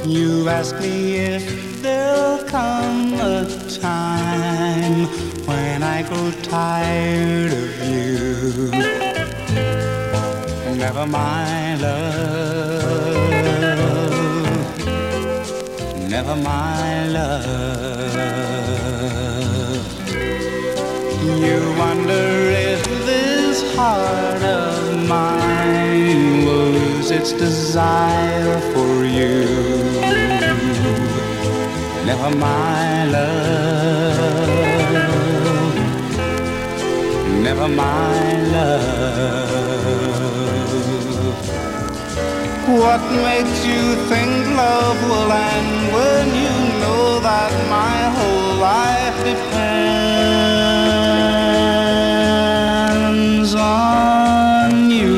You ask me if there'll come a time when I grow tired of you. Never mind, love. Never mind, love. You wonder if this heart of mine will lose its desire for you. Never mind, love. Never mind, love. What makes you think love will end when you know that my whole life depends on you?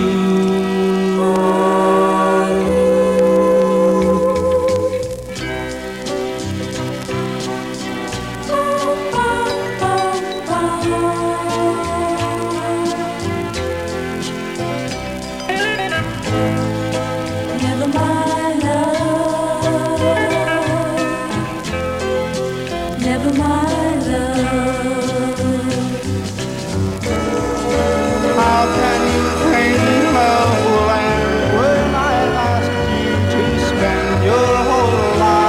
Never mind, love. Never mind, love. How can you think love will end when I ask you to spend your whole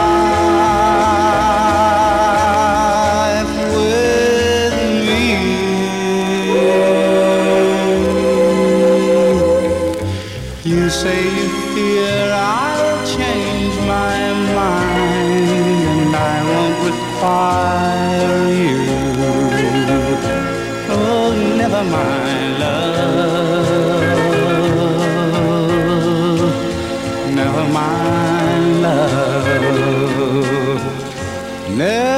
life with me? You say you fear I'll change my mind and I won't require you. Oh, never mind, love. Never mind, love. Never